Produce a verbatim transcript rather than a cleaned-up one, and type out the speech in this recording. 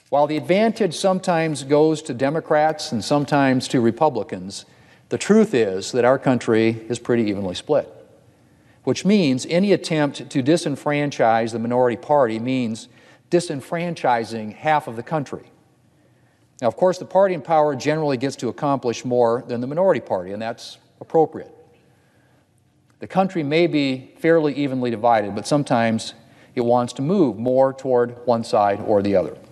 While the advantage sometimes goes to Democrats and sometimes to Republicans, the truth is that our country is pretty evenly split, which means any attempt to disenfranchise the minority party means disenfranchising half of the country. Now, of course, the party in power generally gets to accomplish more than the minority party, and that's appropriate. The country may be fairly evenly divided, but sometimes it wants to move more toward one side or the other.